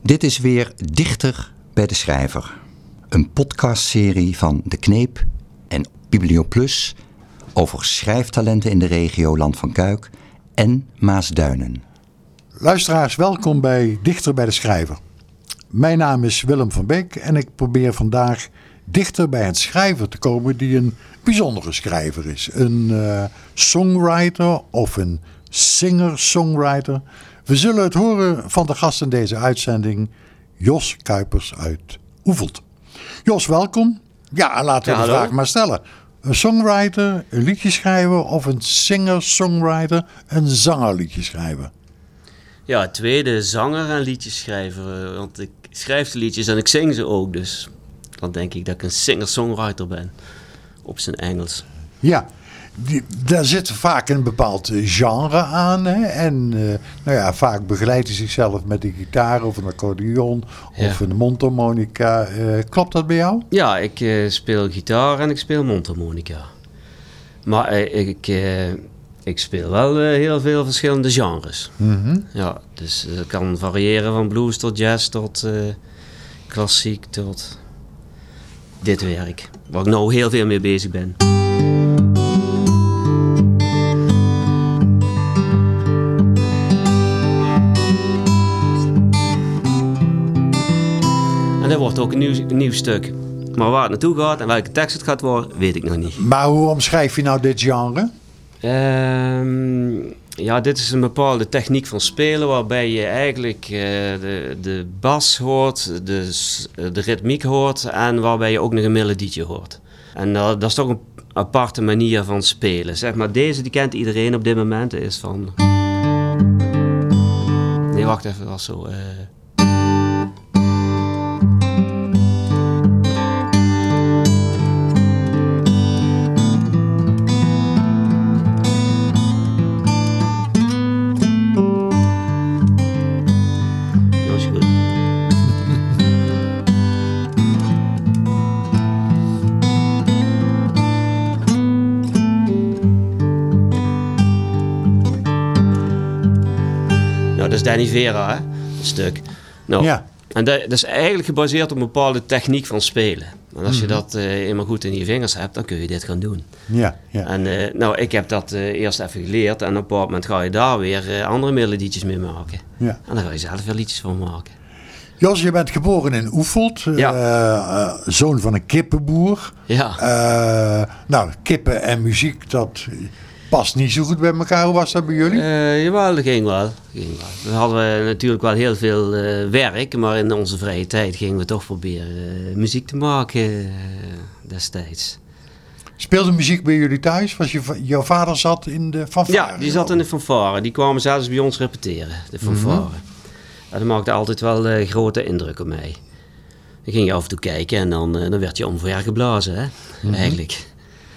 Dit is weer Dichter bij de Schrijver. Een podcastserie van De Kneep en Biblioplus over schrijftalenten in de regio Land van Kuik en Maasduinen. Luisteraars, welkom bij Dichter bij de Schrijver. Mijn naam is Willem van Beek en ik probeer vandaag dichter bij een schrijver te komen die een bijzondere schrijver is. Een songwriter of een singer-songwriter. We zullen het horen van de gast in deze uitzending, Jos Kuipers uit Oefeld. Jos, welkom. Ja, laten we de vraag maar stellen. Een songwriter, een liedjeschrijver of een singer-songwriter, een zangerliedjeschrijver? Ja, het tweede, zanger en liedjeschrijver. Want ik schrijf de liedjes en ik zing ze ook. Dus dan denk ik dat ik een singer-songwriter ben. Op zijn Engels. Ja, daar zit vaak een bepaald genre aan. Hè? En vaak begeleidt hij zichzelf met de gitaar of een accordeon of een mondharmonica. Klopt dat bij jou? Ja, ik speel gitaar en ik speel mondharmonica. Maar ik speel wel heel veel verschillende genres. Mm-hmm. Ja, dus het kan variëren van blues tot jazz tot klassiek tot dit werk. Waar ik nou heel veel mee bezig ben. En dat wordt ook een nieuw stuk. Maar waar het naartoe gaat en welke tekst het gaat worden, weet ik nog niet. Maar hoe omschrijf je nou dit genre? Dit is een bepaalde techniek van spelen waarbij je eigenlijk de bas hoort, de ritmiek hoort en waarbij je ook nog een melodietje hoort. En dat is toch een aparte manier van spelen. Zeg maar, deze die kent iedereen op dit moment, is van... Nee, wacht even, dat was zo... Dat is Danny Vera, hè? Een stuk. Nou, ja. En dat is eigenlijk gebaseerd op een bepaalde techniek van spelen. En als je dat eenmaal goed in je vingers hebt, dan kun je dit gaan doen. Ja, ja. En ik heb dat eerst even geleerd. En op een bepaald moment ga je daar weer andere melodietjes mee maken. Ja. En dan ga je zelf weer liedjes van maken. Jos, je bent geboren in Oefeld. Ja. Zoon van een kippenboer. Ja. Kippen en muziek, dat... past niet zo goed bij elkaar. Hoe was dat bij jullie? Jawel, dat ging wel. We hadden natuurlijk wel heel veel werk, maar in onze vrije tijd gingen we toch proberen muziek te maken destijds. Speelde muziek bij jullie thuis? Jouw vader zat in de fanfare? Ja, die zat in de fanfare. Die kwamen zelfs bij ons repeteren, de fanfare. Mm-hmm. En dat maakte altijd wel grote indruk op mij. Dan ging je af en toe kijken en dan werd je omvergeblazen, hè? Mm-hmm. Eigenlijk.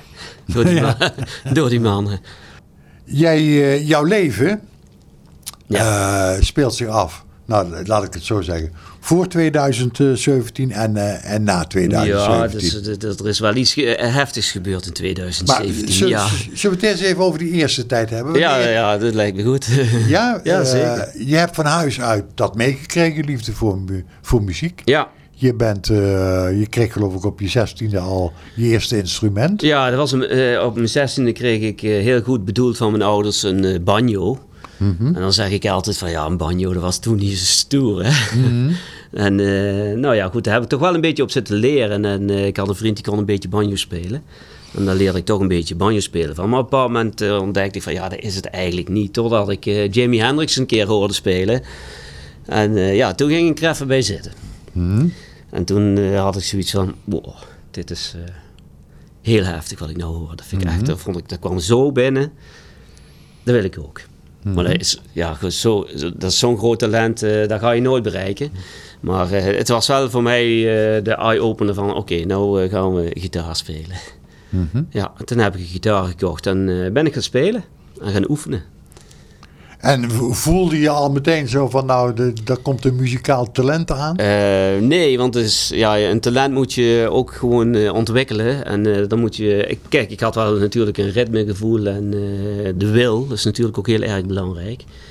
Door die mannen. Jouw leven speelt zich af, nou laat ik het zo zeggen, voor 2017 en na 2017. Ja, er is wel iets heftigs gebeurd in 2017. Maar zullen we het eens even over die eerste tijd hebben? Ja, dat lijkt me goed. Ja, zeker. Je hebt van huis uit dat meegekregen, liefde voor muziek. Ja. Je kreeg geloof ik op je 16e al je eerste instrument. Ja, dat was op mijn 16e kreeg ik heel goed bedoeld van mijn ouders een banjo. Mm-hmm. En dan zeg ik altijd van een banjo, dat was toen niet zo stoer. Hè? Mm-hmm. En daar heb ik toch wel een beetje op zitten leren. En ik had een vriend die kon een beetje banjo spelen. En dan leerde ik toch een beetje banjo spelen van. Maar op een bepaald moment ontdekte ik van dat is het eigenlijk niet. Totdat ik Jimi Hendrix een keer hoorde spelen. En toen ging ik er even bij zitten. Mm-hmm. En toen had ik zoiets van, wow, dit is heel heftig wat ik nou hoor. Dat vind ik echt, dat kwam zo binnen. Dat wil ik ook. Mm-hmm. Maar dat is zo'n groot talent, dat ga je nooit bereiken. Maar het was wel voor mij de eye-opener van, oké, nou gaan we gitaar spelen. Mm-hmm. Ja, toen heb ik een gitaar gekocht en ben ik gaan spelen en gaan oefenen. En voelde je al meteen zo van, daar komt een muzikaal talent aan? Nee, want een talent moet je ook gewoon ontwikkelen. En dan moet je... Ik had wel natuurlijk een ritmegevoel en de wil. Dat is natuurlijk ook heel erg belangrijk.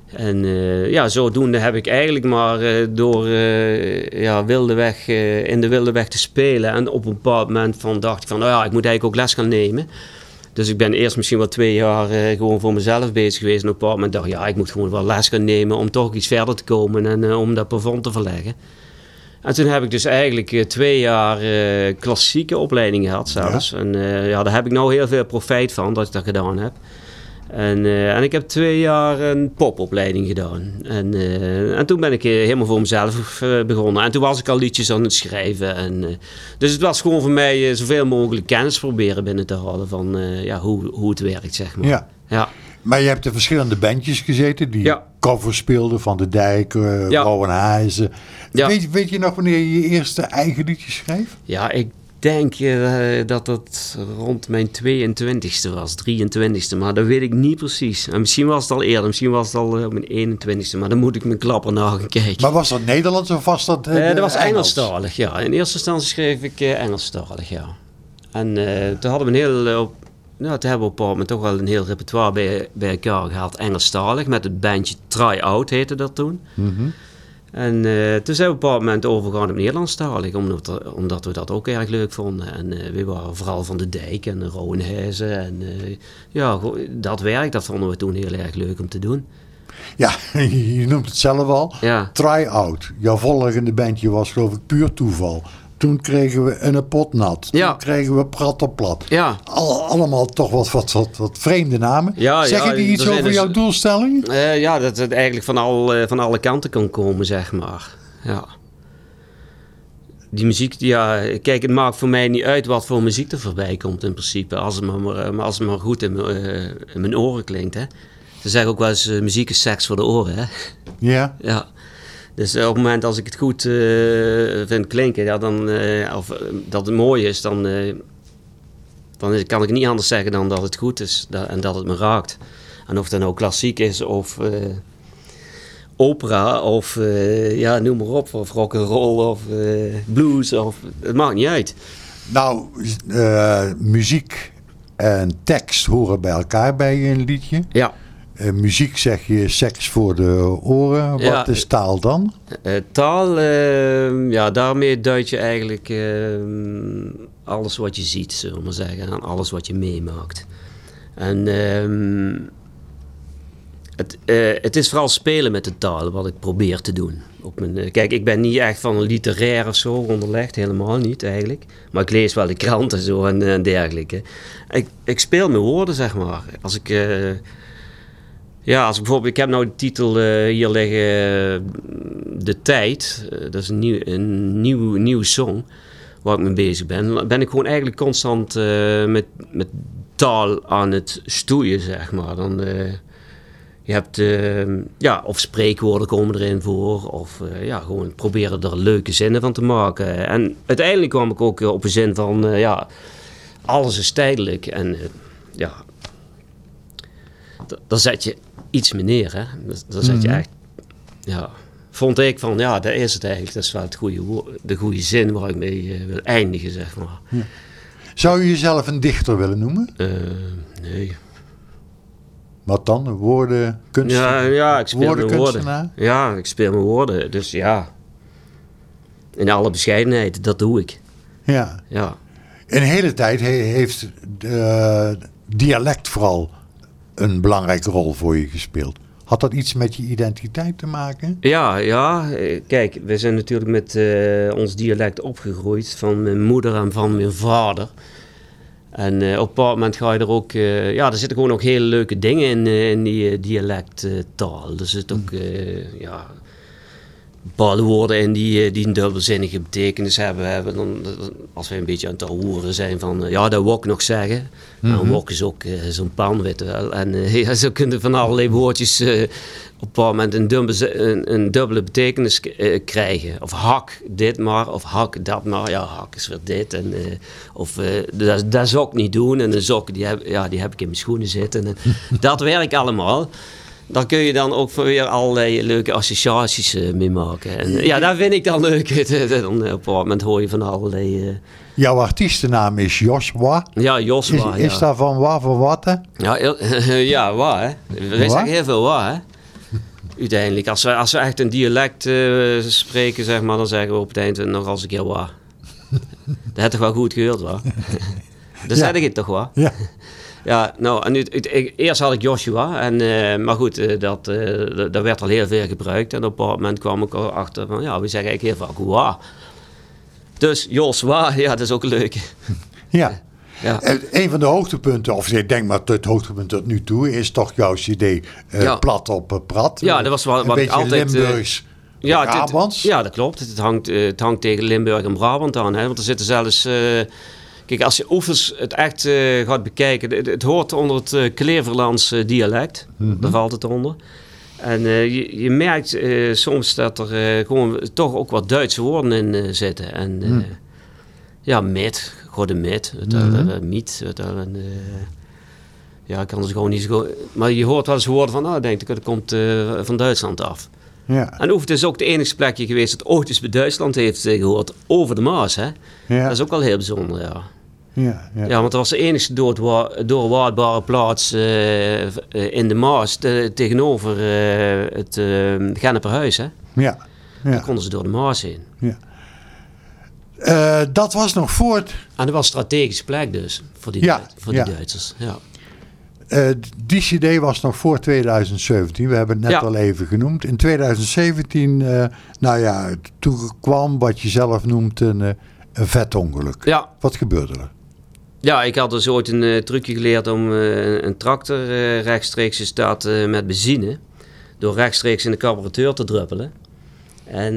En zodoende heb ik eigenlijk maar door in de wilde weg te spelen. En op een bepaald moment dacht ik van, nou ja, ik moet eigenlijk ook les gaan nemen. Dus ik ben eerst misschien wel 2 jaar gewoon voor mezelf bezig geweest. En op een bepaald moment dacht ik, ja, ik moet gewoon wel les gaan nemen om toch iets verder te komen en om dat plafond te verleggen. En toen heb ik dus eigenlijk 2 jaar klassieke opleiding gehad zelfs. Ja. En daar heb ik nou heel veel profijt van dat ik dat gedaan heb. En ik heb 2 jaar een popopleiding gedaan. En toen ben ik helemaal voor mezelf begonnen. En toen was ik al liedjes aan het schrijven. Dus het was gewoon voor mij zoveel mogelijk kennis proberen binnen te halen van hoe het werkt, zeg maar. Ja. Maar je hebt in verschillende bandjes gezeten die covers speelden van De Dijk, Rauwenhuizen. Ja. Weet je nog wanneer je je eerste eigen liedje schreef? Ja, ik denk dat het rond mijn 22e was, 23e, maar dat weet ik niet precies. En misschien was het al eerder, misschien was het al op mijn 21e, maar dan moet ik mijn klapper na gaan kijken. Maar was dat Nederlands of was dat dat was Engelstalig, ja. In eerste instantie schreef ik Engelstalig, ja. En toen hadden we toen hebben we op een bepaald moment toch wel een heel repertoire bij elkaar gehaald, Engelstalig, met het bandje Try Out heette dat toen. Mm-hmm. En toen zijn we op een bepaald moment overgegaan op Nederlandstalig, omdat we dat ook erg leuk vonden. En we waren vooral van De Dijk en Rauwenhuizen. En dat werk, dat vonden we toen heel erg leuk om te doen. Ja, je noemt het zelf al. Ja. Try Out. Jouw volgende bandje was geloof ik Puur Toeval. Toen kregen we Een Pot Nat. Toen kregen we Prat op Plat. Ja. Allemaal toch wat vreemde namen. Zeggen die iets over jouw doelstelling? Dat het eigenlijk van alle kanten kan komen, zeg maar. Ja. Die muziek, kijk, het maakt voor mij niet uit wat voor muziek er voorbij komt in principe. Als het maar goed in mijn oren klinkt. Hè. Ze zeggen ook wel eens, muziek is seks voor de oren. Hè. Ja. Ja. Dus op het moment als ik het goed vind klinken, of dat het mooi is, dan kan ik niet anders zeggen dan dat het goed is en dat het me raakt. En of dat nou klassiek is of opera of noem maar op, of rock'n'roll of blues, het maakt niet uit. Nou, muziek en tekst horen bij elkaar bij een liedje. Ja. Muziek zeg je seks voor de oren. Wat is taal dan? Taal, daarmee duid je eigenlijk alles wat je ziet, zullen we maar zeggen. En alles wat je meemaakt. En het is vooral spelen met de taal wat ik probeer te doen. Kijk, ik ben niet echt van een literair of zo onderlegd, helemaal niet eigenlijk. Maar ik lees wel de kranten zo en dergelijke. Ik speel met woorden, zeg maar. Als ik bijvoorbeeld, ik heb nou de titel hier liggen, De Tijd. Dat is een nieuwe song waar ik mee bezig ben. Ben ik gewoon eigenlijk constant met taal aan het stoeien, zeg maar. Dan, je hebt, of spreekwoorden komen erin voor. Of gewoon proberen er leuke zinnen van te maken. En uiteindelijk kwam ik ook op een zin van, alles is tijdelijk. En dan zet je iets meer neer, hè. Dan zet je echt, vond ik van, dat is het eigenlijk. Dat is wel de goede zin waar ik mee wil eindigen, zeg maar. Ja. Zou je jezelf een dichter willen noemen? Nee. Wat dan? Woordenkunstenaar? Ja, ik speel mijn woorden. Ja, ik speel mijn woorden. Dus ja, in alle bescheidenheid, dat doe ik. Ja. In de hele tijd heeft dialect vooral een belangrijke rol voor je gespeeld. Had dat iets met je identiteit te maken? Ja. Kijk, we zijn natuurlijk met ons dialect opgegroeid van mijn moeder en van mijn vader. En op een bepaald moment ga je er ook... er zitten gewoon ook hele leuke dingen in die dialecttaal. Er zitten ook bepaalde woorden in die een dubbelzinnige betekenis hebben. Dan, als we een beetje aan het horen zijn van... dat wil ik nog zeggen. Mm-hmm. Nou, wok is ook zo'n pan, weet je wel. En zo kun je van allerlei woordjes op een bepaald moment een dubbele betekenis krijgen. Of hak dit maar, of hak dat maar. Ja, hak is weer dit. En, dat zou ik niet doen. En een sok, die heb ik in mijn schoenen zitten. En, dat werkt allemaal. Daar kun je dan ook weer allerlei leuke associaties mee maken. En dat vind ik dan leuk. Dan op een bepaald moment hoor je van allerlei... Jouw artiestennaam is Joshua. Ja, Joshua. Is dat van waar voor wat, hè? Ja, waar, hè? Wij zeggen heel veel waar, hè? uiteindelijk. Als we echt een dialect spreken, zeg maar, dan zeggen we op het eind nog als een keer waar. Dat heb toch wel goed gehoord, waar? Dan zeg ik het toch wel? Ja. Ja, nou, en eerst had ik Joshua, maar goed, dat werd al heel veel gebruikt. En op een bepaald moment kwam ik erachter van, ja, we zeggen eigenlijk heel vaak waar. Dus Joshua, ja, dat is ook leuk. Ja. Ja. Een van de hoogtepunten, of ik denk maar het hoogtepunt tot nu toe, is toch jouw CD Plat op Prat. Ja, dat was wat een ik altijd... Limburgs, Brabants. Ja, dat klopt. Het hangt tegen Limburg en Brabant aan. Hè? Want er zitten zelfs... kijk, als je oefens het echt gaat bekijken... Het hoort onder het Kleverlands dialect. Daar valt het onder. En je merkt soms dat er gewoon toch ook wat Duitse woorden in zitten. En ja, met, goede met, miet, ja, ik kan het gewoon niet zo goed. Maar je hoort wel eens woorden van, ik denk dat komt van Duitsland af. Ja. En Oefet is ook het enige plekje geweest dat ooit eens bij Duitsland heeft gehoord over de Maas. Hè? Ja. Dat is ook wel heel bijzonder, ja. Ja. Want dat was de enige doorwaardbare plaats in de Maas tegenover het Genneperhuis. Hè? Ja. Daar konden ze door de Maas heen. Ja. Dat was nog voor het... En dat was een strategische plek dus, voor die Duitsers. Ja. Die CD was nog voor 2017, we hebben het net al even genoemd. In 2017, toen kwam wat je zelf noemt een vetongeluk. Ja. Wat gebeurde er? Ja, ik had dus ooit een trucje geleerd om een tractor rechtstreeks te starten met benzine. Door rechtstreeks in de carburateur te druppelen. En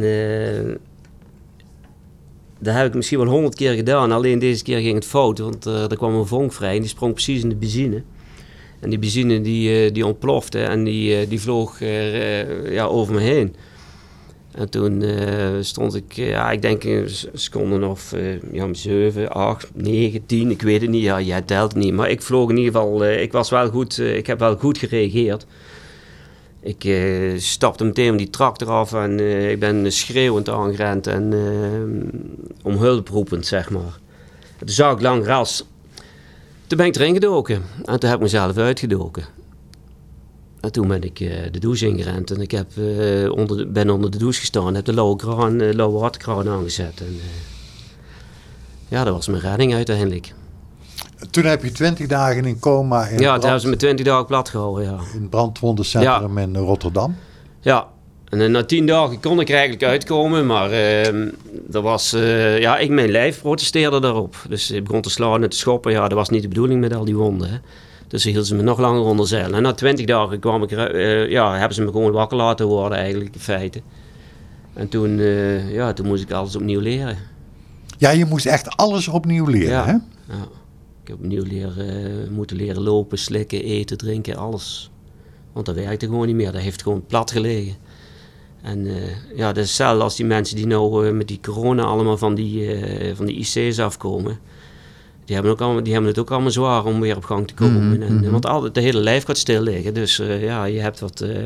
dat heb ik misschien wel 100 keer gedaan. Alleen deze keer ging het fout, want er kwam een vonk vrij en die sprong precies in de benzine. En die benzine die ontplofte en die vloog over me heen. En toen stond ik, ik denk een seconde of 7, 8, 9, 10, ik weet het niet. Ja, jij telt het niet. Maar ik vloog in ieder geval, ik heb wel goed gereageerd. Ik stapte meteen om die tractor af en ik ben schreeuwend aangerend en om hulp roepend, zeg maar. Toen zag ik lang ras. Toen ben ik erin gedoken en toen heb ik mezelf uitgedoken. En toen ben ik de douche ingerend en ik ben onder de douche gestaan en heb de lauwe waterkraan aangezet. En, dat was mijn redding uiteindelijk. Toen heb je 20 dagen in coma. Toen hebben ze me 20 dagen plat gehouden, ja. In het brandwondencentrum in Rotterdam. Ja, en na 10 dagen kon ik er eigenlijk uitkomen, maar mijn lijf protesteerde daarop. Dus ik begon te slaan en te schoppen. Ja, dat was niet de bedoeling met al die wonden, hè. Dus hielden ze me nog langer onder zeil. En na 20 dagen kwam ik hebben ze me gewoon wakker laten worden eigenlijk, in feite. En toen moest ik alles opnieuw leren. Ja, je moest echt alles opnieuw leren, hè? Ja. Ik heb opnieuw moeten leren lopen, slikken, eten, drinken, alles. Want dat werkte gewoon niet meer. Dat heeft gewoon plat gelegen. En dat is hetzelfde als die mensen die nou met die corona allemaal van die IC's afkomen. Die hebben het ook allemaal zwaar om weer op gang te komen. Want altijd de hele lijf gaat stil liggen. Dus je hebt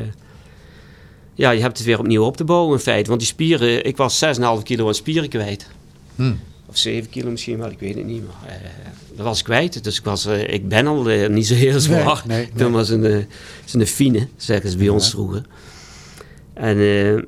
je hebt het weer opnieuw op te bouwen in feite. Want die spieren, ik was 6,5 kilo aan spieren kwijt. Of 7 kilo misschien wel, ik weet het niet. Maar dat was ik kwijt. Dus ik ben al niet zo heel zwaar. Nee. Ik ben maar zo'n fine, zeggen ze bij ons vroeger. En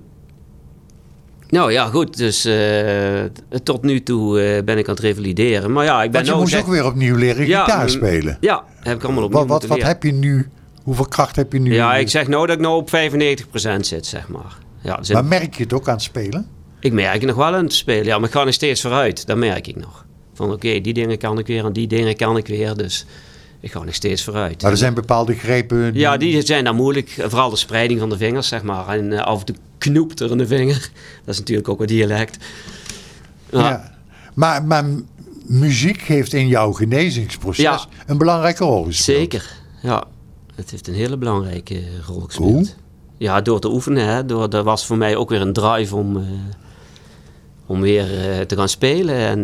goed, dus tot nu toe ben ik aan het revalideren. Maar ja, ik ben je moest ook weer opnieuw leren gitaar spelen. Ja, heb ik allemaal opnieuw Wat heb je nu? Hoeveel kracht heb je nu? Ja, ik zeg nou dat ik op 95% zit, zeg maar. Ja, maar merk je het ook aan het spelen? Ik merk het nog wel aan het spelen, ja, maar ik ga nog steeds vooruit. Dat merk ik nog. Van oké, die dingen kan ik weer en die dingen kan ik weer, dus ik ga nog steeds vooruit. Maar er zijn bepaalde grepen... Ja, die zijn dan moeilijk. Vooral de spreiding van de vingers, zeg maar. En af en toe knoept er in de vinger. Dat is natuurlijk ook een dialect. Ja. Maar muziek heeft in jouw genezingsproces een belangrijke rol gespeeld. Zeker, ja. Het heeft een hele belangrijke rol gespeeld. Hoe? Ja, door te oefenen. Hè. Dat was voor mij ook weer een drive om weer te gaan spelen. En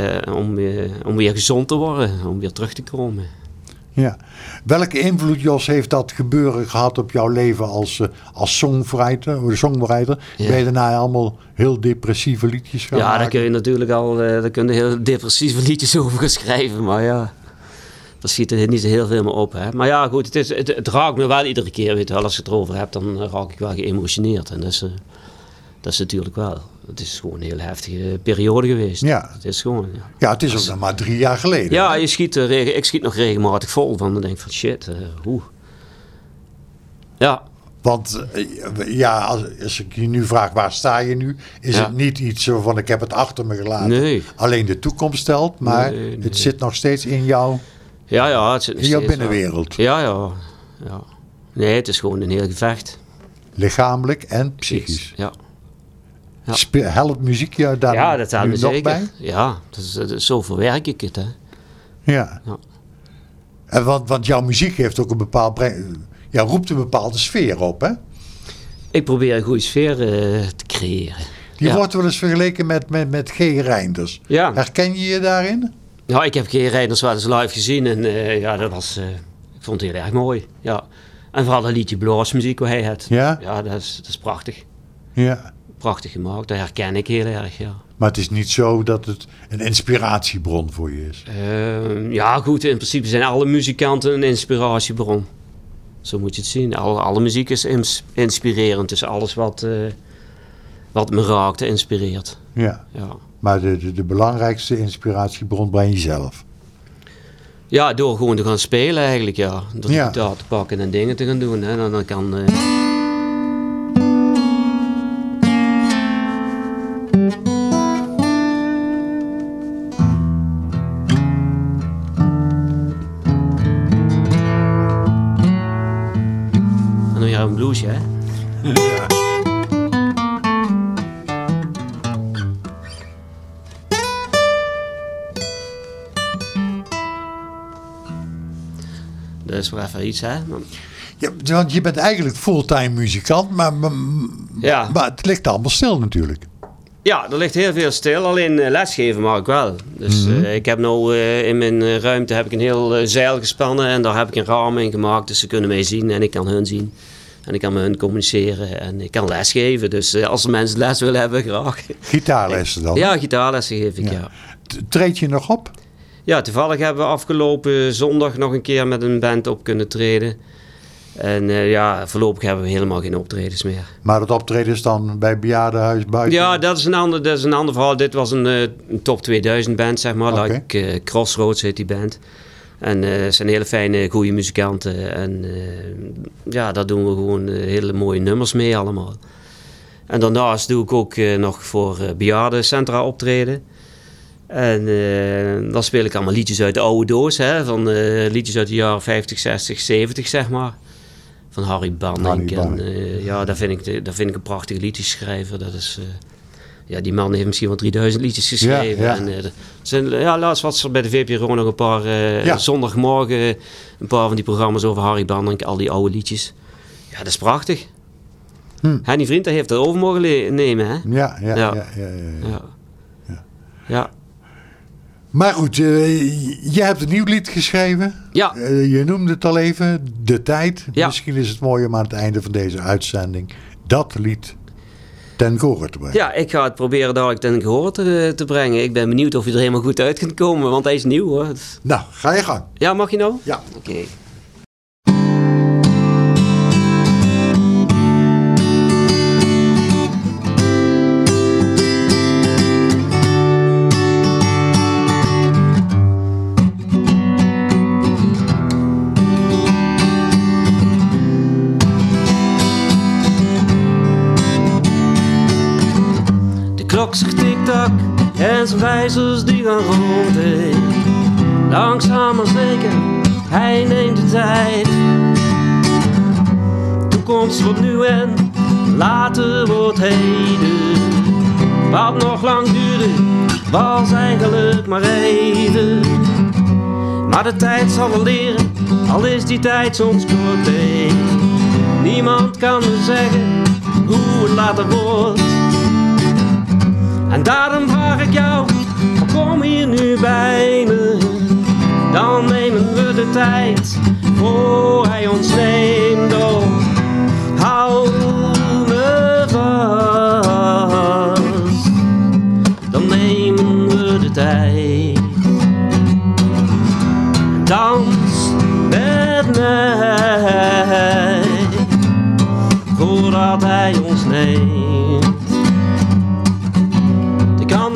om weer gezond te worden. Om weer terug te komen. Ja. Welke invloed, Jos, heeft dat gebeuren gehad op jouw leven als songwriter? Ja. Ben je daarna allemaal heel depressieve liedjes gaan maken? Daar kun je natuurlijk daar kun je heel depressieve liedjes over schrijven, maar ja. Dat schiet er niet zo heel veel meer op. Hè? Maar ja, goed, het raakt me wel iedere keer. Weet je wel, als je het erover hebt, dan raak ik wel geëmotioneerd. En dat is natuurlijk wel. Het is gewoon een heel heftige periode geweest. Ja. Het is gewoon... Ja, het is ook nog maar 3 jaar geleden. Ja, ik schiet nog regelmatig vol van. Dan denk ik van shit, hoe? Ja. Want als ik je nu vraag, waar sta je nu? Is het niet iets zo van, ik heb het achter me gelaten. Nee. Alleen de toekomst telt, maar het zit nog steeds in jou. Ja, het zit nog in jouw steeds, binnenwereld. Ja. Nee, het is gewoon een heel gevecht. Lichamelijk en psychisch. Ja. Helpt muziek jou daar dat helpt me nog zeker. bij? Ja, zo verwerk ik het. Hè. Ja. Ja. En want jouw muziek heeft ook roept een bepaalde sfeer op, hè? Ik probeer een goede sfeer te creëren. Die wordt wel eens vergeleken met G. Reinders. Ja. Herken je je daarin? Ja, ik heb G. Reinders wel eens live gezien en dat was... ik vond het heel erg mooi, ja. En vooral dat liedje bluesmuziek wat hij had. Ja? Ja, dat is prachtig. Ja. Prachtig gemaakt, dat herken ik heel erg, ja. Maar het is niet zo dat het een inspiratiebron voor je is? Ja, goed, in principe zijn alle muzikanten een inspiratiebron. Zo moet je het zien. Alle muziek is inspirerend. Dus alles wat me raakt, inspireert. Ja. Ja. Maar de belangrijkste inspiratiebron ben je zelf? Ja, door gewoon te gaan spelen eigenlijk, ja. Door de gitaar te pakken en dingen te gaan doen. Hè. Dan kan... En dan weer een bluesje, hè. Ja. Dat is wel even iets, hè. Ja, want je bent eigenlijk fulltime muzikant, maar het ligt allemaal stil natuurlijk. Ja, er ligt heel veel stil. Alleen lesgeven mag ik wel. Dus ik heb nou in mijn ruimte heb ik een heel zeil gespannen en daar heb ik een raam in gemaakt. Dus ze kunnen mij zien en ik kan hun zien. En ik kan met hun communiceren en ik kan lesgeven. Dus als de mensen les willen hebben, graag. Gitaarlessen dan? Ja, gitaarlessen geef ik, ja. Treed je nog op? Ja, toevallig hebben we afgelopen zondag nog een keer met een band op kunnen treden. En voorlopig hebben we helemaal geen optredens meer. Maar dat optreden is dan bij bejaardenhuis buiten? Ja, dat is een ander verhaal. Dit was een top 2000 band, zeg maar. Okay. Like, Crossroads heet die band. En het zijn hele fijne, goede muzikanten. En daar doen we gewoon hele mooie nummers mee allemaal. En daarnaast doe ik ook nog voor bejaardencentra optreden. En dan speel ik allemaal liedjes uit de oude doos. Hè, van liedjes uit de jaren 50, 60, 70, zeg maar. Van Harry Banning. Dat vind ik een prachtige liedjeschrijver. Dat is... die man heeft misschien wel 3000 liedjes geschreven. Ja. En laatst was er bij de VPRO nog een paar... zondagmorgen een paar van die programma's over Harry Banning. Al die oude liedjes. Ja, dat is prachtig. Henny Vriend heeft dat over mogen nemen, hè? Ja. Maar goed, je hebt een nieuw lied geschreven. Ja. Je noemde het al even, De Tijd. Ja. Misschien is het mooi om aan het einde van deze uitzending dat lied ten gehore te brengen. Ja, ik ga het proberen dadelijk ten gehore te brengen. Ik ben benieuwd of je er helemaal goed uit kunt komen, want hij is nieuw, hoor. Nou, ga je gang. Ja, mag je nou? Ja. Oké. De klok zegt tik-tak en zijn wijzers die gaan rond. Langzaam maar zeker, hij neemt de tijd. Toekomst wordt nu en later wordt heden. Wat nog lang duurde, was eigenlijk maar even. Maar de tijd zal wel leren, al is die tijd soms kort. Niemand kan me zeggen hoe het later wordt. En daarom vraag ik jou, kom hier nu bij me. Dan nemen we de tijd voor hij ons neemt. Oh, hou me vast. Dan nemen we de tijd. Dan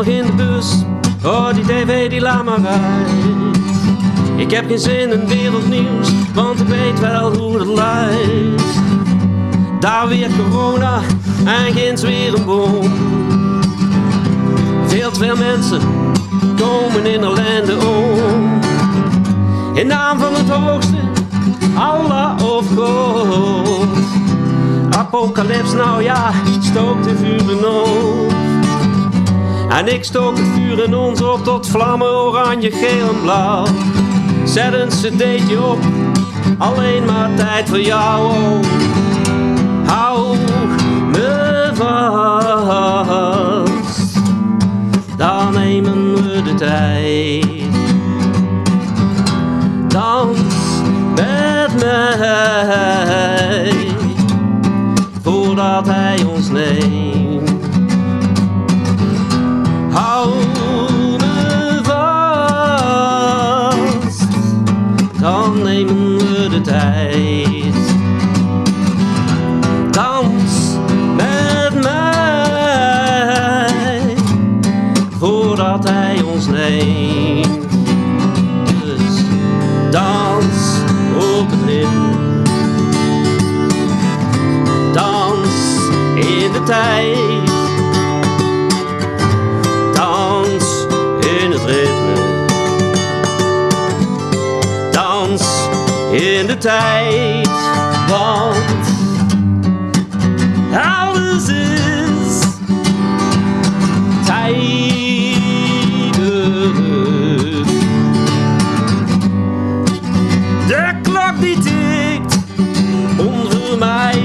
in de bus, oh die tv die laat maar uit. Ik heb geen zin in wereldnieuws, want ik weet wel hoe het luidt. Daar weer corona en ginds weer een boom. Veel te veel mensen komen in ellende om. In naam van het hoogste, Allah of God. Apocalyps, nou ja, stook de vuren op. En ik stook het vuur in ons op tot vlammen oranje, geel en blauw. Zet een cd'tje op, alleen maar tijd voor jou. Oh. Hou me vast, dan nemen we de tijd. Dans met mij, voordat hij ons neemt. Hou me vast, dan nemen we de tijd. Dans met mij, voordat hij ons neemt. Dus dans op het ritme. Dans in de tijd. Dans in het ritme. Dans in de tijd. Want alles is tijdelijk. De klok die tikt onvermijdelijk.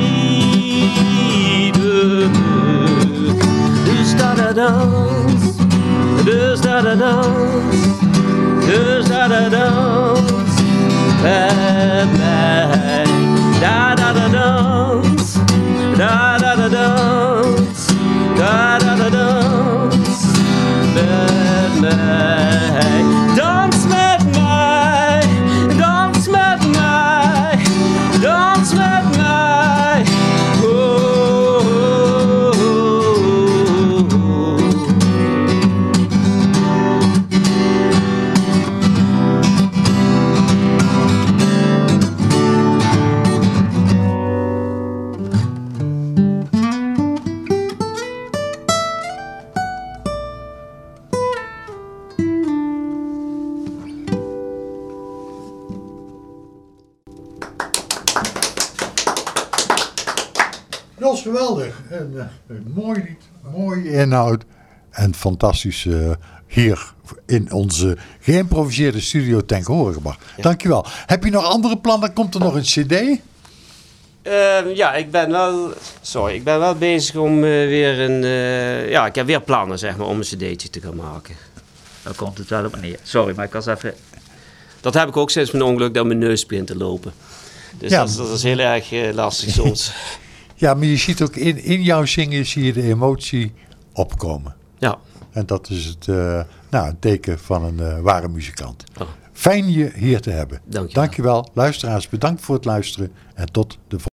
Dus da dans, dus da dans, dus da dans met mij. Da dans, da dans, da dans met mij. Dans met mij, dans met mij, dans met mij. Oh, oh, oh, oh. Dat was geweldig. Een mooi lied, mooie inhoud en fantastisch hier in onze geïmproviseerde studio ten gehore gebracht. Ja. Dankjewel. Heb je nog andere plannen? Komt er nog een cd? Ja, ik ben wel bezig om weer ik heb weer plannen zeg maar om een cd'tje te gaan maken. Daar komt het wel op neer. Sorry, maar ik was even... Dat heb ik ook sinds mijn ongeluk dat mijn neus begint te lopen. Dus ja, dat is heel erg lastig soms. Ja, maar je ziet ook in jouw zingen zie je de emotie opkomen. Ja. En dat is het een teken van een ware muzikant. Oh. Fijn je hier te hebben. Dank je wel. Luisteraars, bedankt voor het luisteren en tot de volgende.